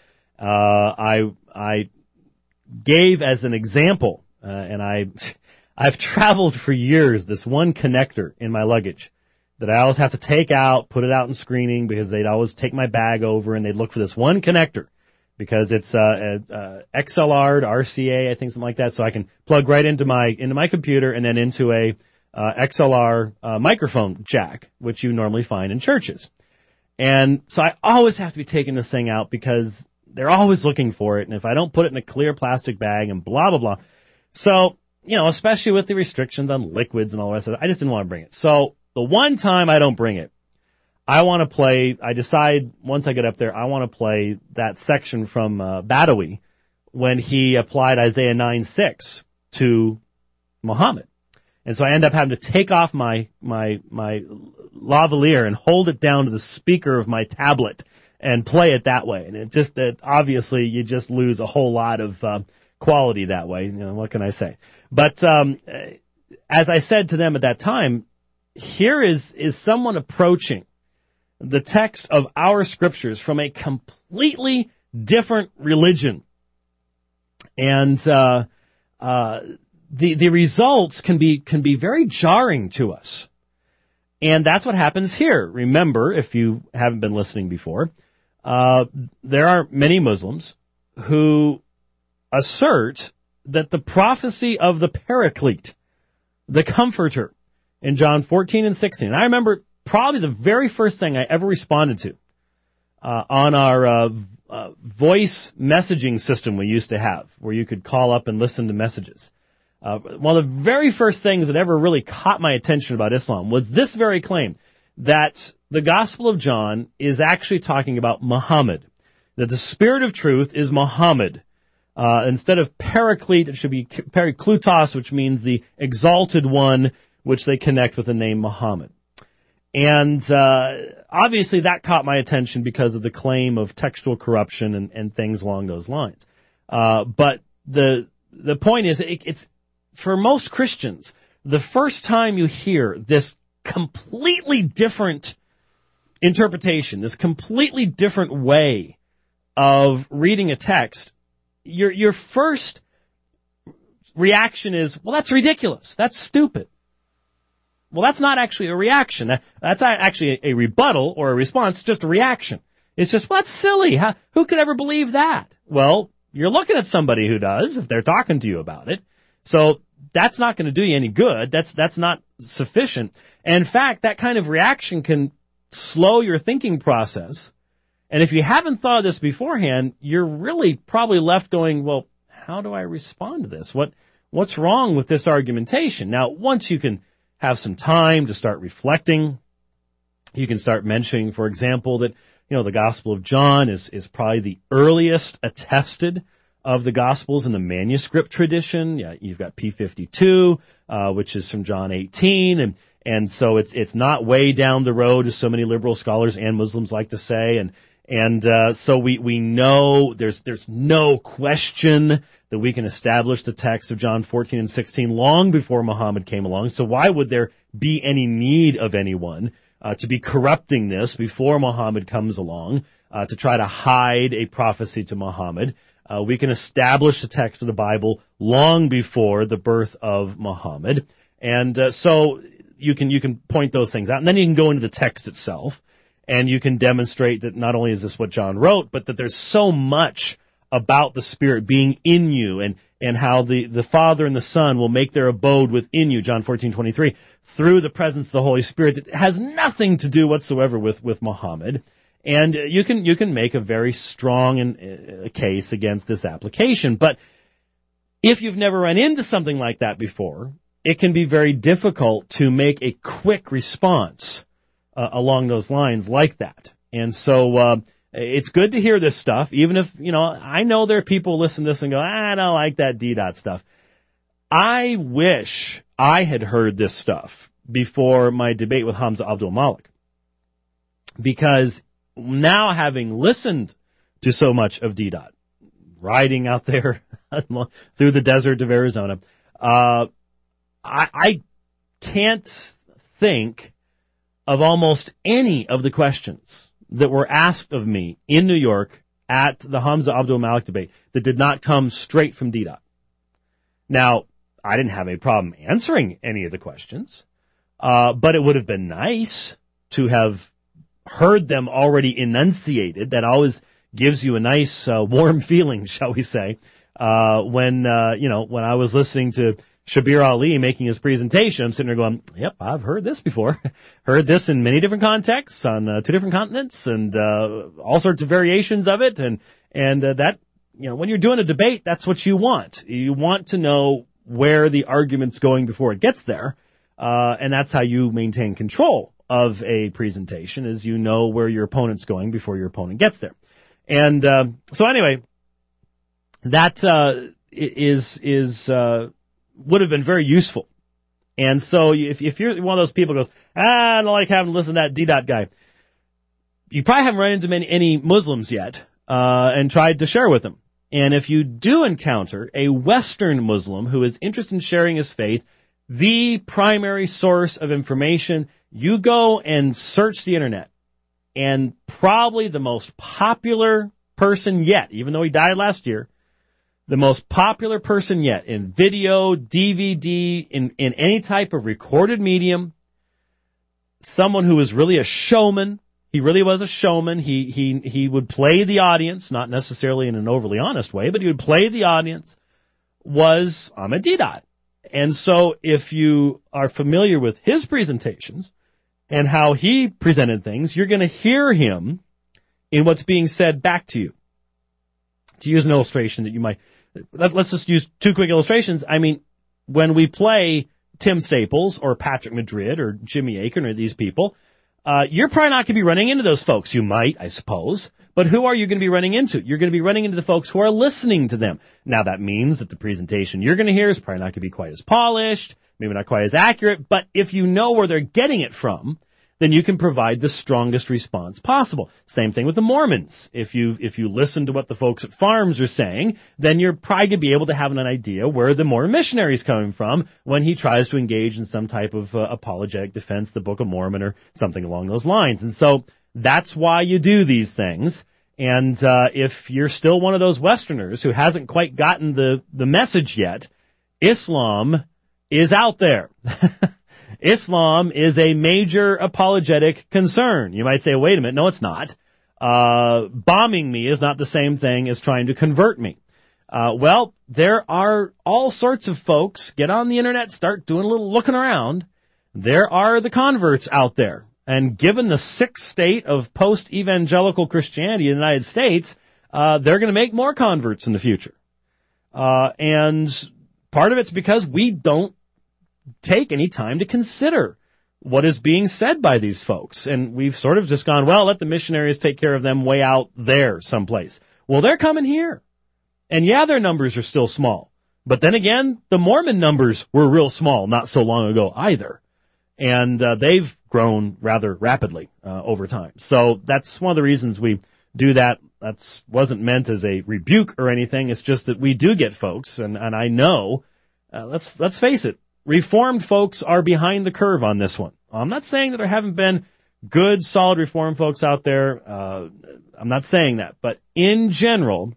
I gave as an example, and I've traveled for years, this one connector in my luggage that I always have to take out, put it out in screening, because they'd always take my bag over and they'd look for this one connector, because it's XLR to RCA, I think, something like that, so I can plug right into my computer and then into a XLR microphone jack, which you normally find in churches. And so I always have to be taking this thing out because they're always looking for it, and if I don't put it in a clear plastic bag and blah, blah, blah. So, especially with the restrictions on liquids and all the rest of it, I just didn't want to bring it. So the one time I don't bring it, I decide once I get up there, I want to play that section from Badawi when he applied Isaiah 9:6 to Muhammad. And so I end up having to take off my lavalier and hold it down to the speaker of my tablet and play it that way. And obviously you just lose a whole lot of quality that way. What can I say? But as I said to them at that time, here is someone approaching the text of our scriptures from a completely different religion. And the results can be very jarring to us. And that's what happens here. Remember, if you haven't been listening before, there are many Muslims who assert that the prophecy of the Paraclete, the Comforter, in John 14 and 16, and I remember probably the very first thing I ever responded to on our voice messaging system we used to have, where you could call up and listen to messages. One of the very first things that ever really caught my attention about Islam was this very claim, that the Gospel of John is actually talking about Muhammad, that the Spirit of truth is Muhammad. Instead of Paraclete, it should be Paraklutos, which means the exalted one, which they connect with the name Muhammad. And obviously that caught my attention because of the claim of textual corruption and things along those lines. But the point is, it's for most Christians, the first time you hear this completely different interpretation, this completely different way of reading a text, your first reaction is, well, that's ridiculous. That's stupid. Well, that's not actually a reaction. That's actually a rebuttal or a response, just a reaction. It's just, well, that's silly. Who could ever believe that? Well, you're looking at somebody who does, if they're talking to you about it. So that's not going to do you any good. That's not sufficient. And in fact, that kind of reaction can slow your thinking process. And if you haven't thought of this beforehand, you're really probably left going, well, how do I respond to this? What's wrong with this argumentation? Now, once you can have some time to start reflecting, you can start mentioning, for example, that, the Gospel of John is probably the earliest attested of the Gospels in the manuscript tradition. Yeah, you've got P52, which is from John 18, and so it's not way down the road, as so many liberal scholars and Muslims like to say, and so we know there's no question that we can establish the text of John 14 and 16 long before Muhammad came along. So why would there be any need of anyone to be corrupting this before Muhammad comes along to try to hide a prophecy to Muhammad? We can establish the text of the Bible long before the birth of Muhammad, and so you can point those things out, and then you can go into the text itself, and you can demonstrate that not only is this what John wrote, but that there's so much about the Spirit being in you, and how the Father and the Son will make their abode within you, John 14:23, through the presence of the Holy Spirit, that has nothing to do whatsoever with Muhammad. And you can make a very strong case against this application. But if you've never run into something like that before, it can be very difficult to make a quick response along those lines like that. And so it's good to hear this stuff, even if, I know there are people who listen to this and go, I don't like that D-dot stuff. I wish I had heard this stuff before my debate with Hamza Abdul Malik, because now, having listened to so much of D-Dot, riding out there through the desert of Arizona, I can't think of almost any of the questions that were asked of me in New York at the Hamza Abdul Malik debate that did not come straight from D-Dot. Now, I didn't have any problem answering any of the questions, but it would have been nice to have heard them already enunciated. That always gives you a nice warm feeling, shall we say, when I was listening to Shabir Ali making his presentation. I'm sitting there going, yep, I've heard this before. Heard this in many different contexts on 2 different continents, and all sorts of variations of it. And that, when you're doing a debate, that's what you want. You want to know where the argument's going before it gets there, and that's how you maintain control of a presentation, is you know where your opponent's going before your opponent gets there. And so anyway, that would have been very useful. And so if you're one of those people who goes, I don't like having to listen to that D-Dot guy, you probably haven't run into any Muslims yet and tried to share with them. And if you do encounter a Western Muslim who is interested in sharing his faith, the primary source of information, you go and search the internet, and probably the most popular person yet, even though he died last year, the most popular person yet in video, DVD, in any type of recorded medium, someone who was really a showman. He really was a showman. He would play the audience, not necessarily in an overly honest way, but he would play the audience, was Ahmed Deedat. And so if you are familiar with his presentations and how he presented things, you're going to hear him in what's being said back to you. To use an illustration that you might, let's just use 2 quick illustrations. I mean, when we play Tim Staples or Patrick Madrid or Jimmy Akin or these people, you're probably not going to be running into those folks. You might, I suppose. But who are you going to be running into? You're going to be running into the folks who are listening to them. Now, that means that the presentation you're going to hear is probably not going to be quite as polished, maybe not quite as accurate, but if you know where they're getting it from, then you can provide the strongest response possible. Same thing with the Mormons. If you listen to what the folks at Farms are saying, then you're probably going to be able to have an idea where the Mormon missionary is coming from when he tries to engage in some type of apologetic defense, the Book of Mormon or something along those lines. And so That's why you do these things. And if you're still one of those Westerners who hasn't quite gotten the message yet, Islam is out there. Islam is a major apologetic concern. You might say, wait a minute, no, it's not. Bombing me is not the same thing as trying to convert me. Well, there are all sorts of folks. Get on the internet, start doing a little looking around. There are the converts out there. And given the sick state of post-evangelical Christianity in the United States, they're going to make more converts in the future. And part of it's because we don't take any time to consider what is being said by these folks. And we've sort of just gone, well, let the missionaries take care of them way out there someplace. Well, they're coming here. And yeah, their numbers are still small. But then again, the Mormon numbers were real small not so long ago either. And they've grown rather rapidly over time. So that's one of the reasons we do that. That wasn't meant as a rebuke or anything. It's just that we do get folks, and I know, let's face it, Reformed folks are behind the curve on this one. I'm not saying that there haven't been good, solid Reformed folks out there. I'm not saying that. But in general,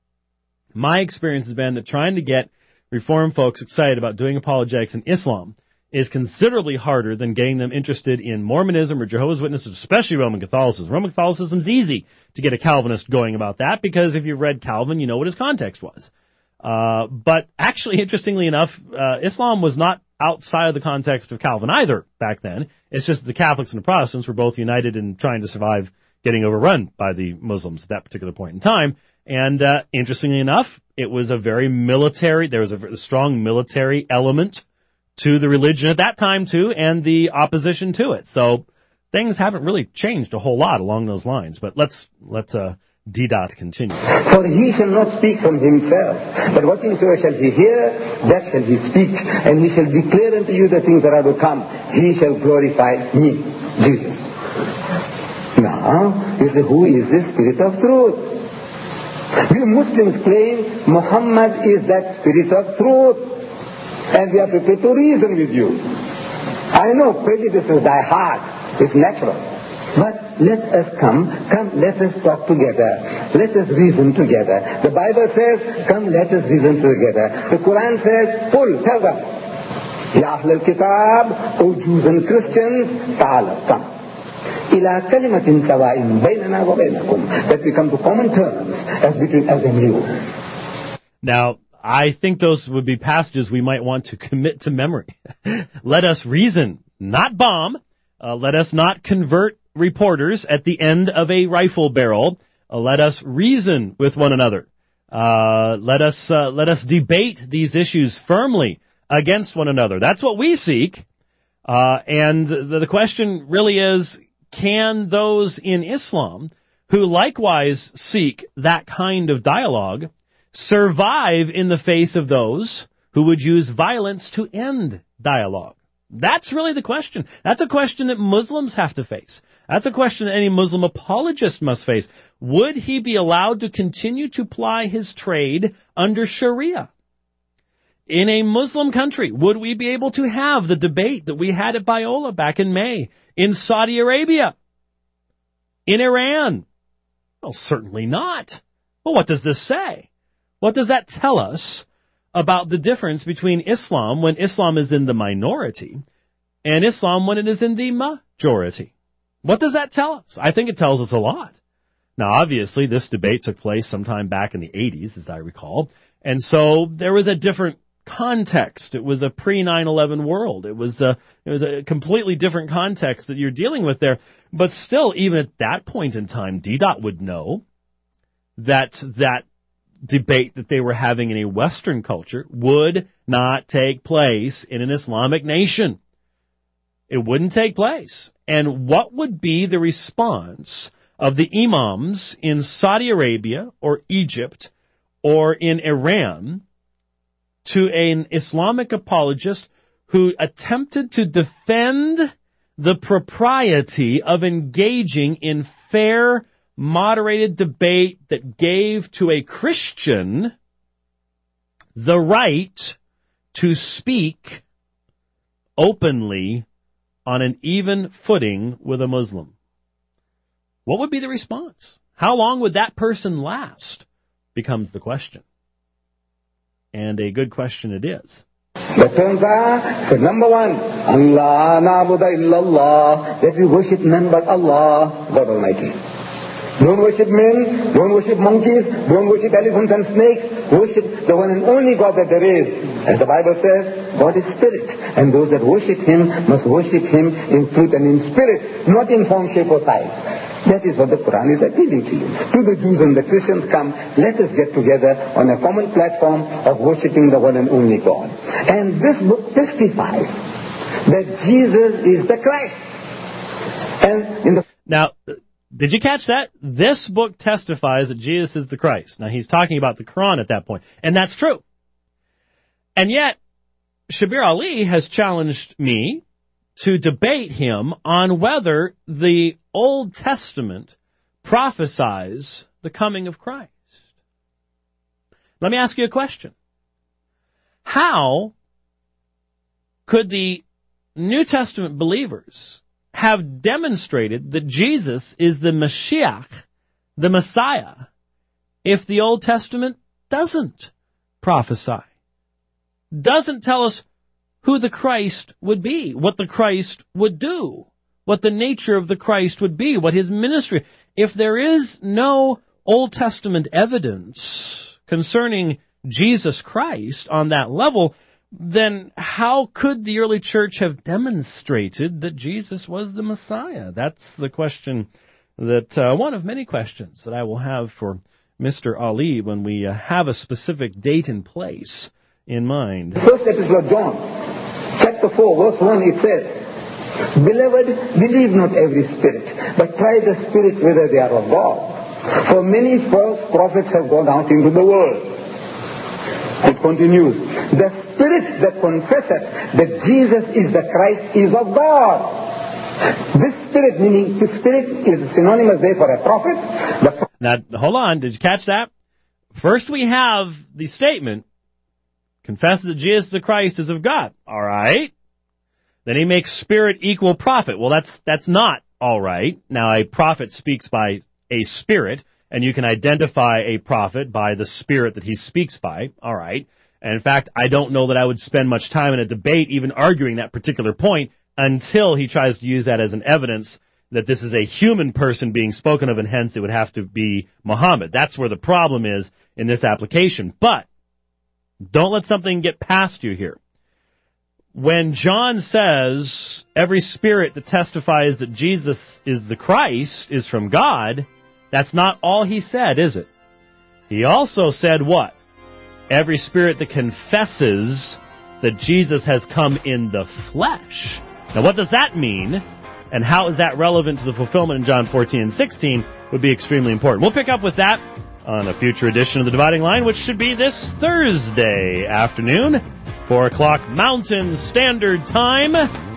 my experience has been that trying to get Reformed folks excited about doing apologetics in Islam is considerably harder than getting them interested in Mormonism or Jehovah's Witnesses, especially Roman Catholicism. Roman Catholicism is easy to get a Calvinist going about that because if you've read Calvin, you know what his context was. But actually, interestingly enough, Islam was not outside of the context of Calvin either back then. It's just the Catholics and the Protestants were both united in trying to survive getting overrun by the Muslims at that particular point in time. And interestingly enough, it was a very military, there was a strong military element to the religion at that time, too, and the opposition to it. So things haven't really changed a whole lot along those lines. But let's D-Dot continue. For he shall not speak from himself, but whatsoever shall he hear, that shall he speak, and he shall declare unto you the things that are to come. He shall glorify me, Jesus. Now, you say, who is the Spirit of truth? We Muslims claim Muhammad is that Spirit of truth. And we are prepared to reason with you. I know prejudices die hard. It's natural. But let us come, let us talk together. Let us reason together. The Bible says, come, let us reason together. The Quran says, tell them. Ya Ahl al-Kitab, O Jews and Christians, ta'ala, come. Ila kalimatin sawa'in baynana wa baynakum. That we come to common terms as between us and you. Now, I think those would be passages we might want to commit to memory. Let us reason, not bomb. Let us not convert reporters at the end of a rifle barrel. Let us reason with one another. Let us debate these issues firmly against one another. That's what we seek. And the question really is, can those in Islam who likewise seek that kind of dialogue survive in the face of those who would use violence to end dialogue? That's really the question. That's a question that Muslims have to face. That's a question that any Muslim apologist must face. Would he be allowed to continue to ply his trade under Sharia? In a Muslim country, would we be able to have the debate that we had at Biola back in May? In Saudi Arabia? In Iran? Well, certainly not. Well, what does this say? What does that tell us about the difference between Islam when Islam is in the minority and Islam when it is in the majority? What does that tell us? I think it tells us a lot. Now, obviously, this debate took place sometime back in the 80s, as I recall, and so there was a different context. It was a pre-9/11 world. It was a completely different context that you're dealing with there. But still, even at that point in time, D-Dot would know that debate that they were having in a Western culture would not take place in an Islamic nation. It wouldn't take place. And what would be the response of the imams in Saudi Arabia or Egypt or in Iran to an Islamic apologist who attempted to defend the propriety of engaging in fair, moderated debate that gave to a Christian the right to speak openly on an even footing with a Muslim? what would be the response? How long would that person last? Becomes the question. And a good question it is. The terms are, so number one, Allah na'budu illallah, that we worship none but Allah, God Almighty. Don't worship men, don't worship monkeys, don't worship elephants and snakes, worship the one and only God that there is. As the Bible says, God is spirit, and those that worship Him must worship Him in truth and in spirit, not in form, shape or size. That is what the Quran is appealing to you. To the Jews and the Christians, come, let us get together on a common platform of worshiping the one and only God. And this book testifies that Jesus is the Christ. And now, did you catch that? This book testifies that Jesus is the Christ. Now, he's talking about the Quran at that point, and that's true. And yet, Shabir Ali has challenged me to debate him on whether the Old Testament prophesies the coming of Christ. Let me ask you a question. How could the New Testament believers have demonstrated that Jesus is the Mashiach, the Messiah, if the Old Testament doesn't prophesy, doesn't tell us who the Christ would be, what the Christ would do, what the nature of the Christ would be, what his ministry. If there is no Old Testament evidence concerning Jesus Christ on that level, then how could the early church have demonstrated that Jesus was the Messiah? That's the question that, one of many questions that I will have for Mr. Ali when we have a specific date and place in mind. First epistle of John, chapter 4, verse 1, it says, Beloved, believe not every spirit, but try the spirits whether they are of God. For many false prophets have gone out into the world. It continues, the spirit that confesseth that Jesus is the Christ is of God. This spirit, meaning this spirit, is synonymous there for a prophet. Now, hold on, did you catch that? First we have the statement, confesses that Jesus the Christ is of God. All right. Then he makes spirit equal prophet. Well, that's not all right. Now, a prophet speaks by a spirit, and you can identify a prophet by the spirit that he speaks by. All right. And in fact, I don't know that I would spend much time in a debate even arguing that particular point until he tries to use that as an evidence that this is a human person being spoken of, and hence it would have to be Muhammad. That's where the problem is in this application. But don't let something get past you here. When John says every spirit that testifies that Jesus is the Christ is from God, that's not all he said, is it? He also said what? Every spirit that confesses that Jesus has come in the flesh. Now, what does that mean? And how is that relevant to the fulfillment in John 14 and 16 would be extremely important. We'll pick up with that on a future edition of The Dividing Line, which should be this Thursday afternoon, 4 o'clock Mountain Standard Time.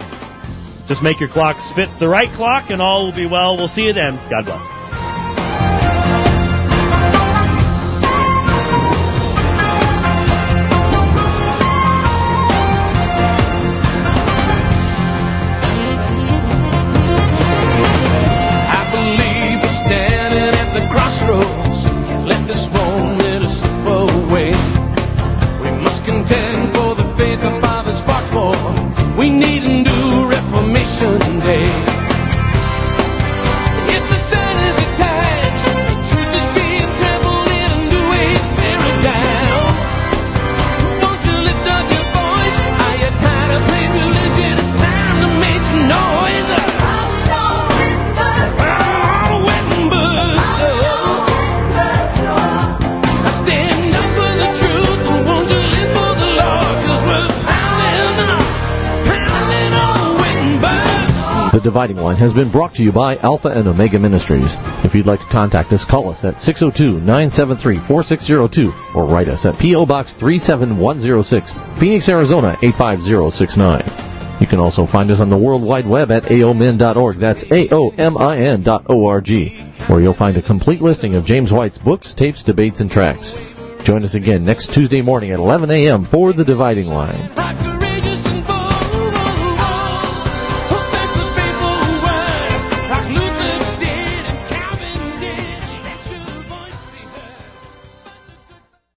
Just make your clocks fit the right clock, and all will be well. We'll see you then. God bless. The Dividing Line has been brought to you by Alpha and Omega Ministries. If you'd like to contact us, call us at 602-973-4602 or write us at P.O. Box 37106, Phoenix, Arizona 85069. You can also find us on the World Wide Web at aomin.org. That's aomin.org, where you'll find a complete listing of James White's books, tapes, debates, and tracks. Join us again next Tuesday morning at 11 a.m. for The Dividing Line.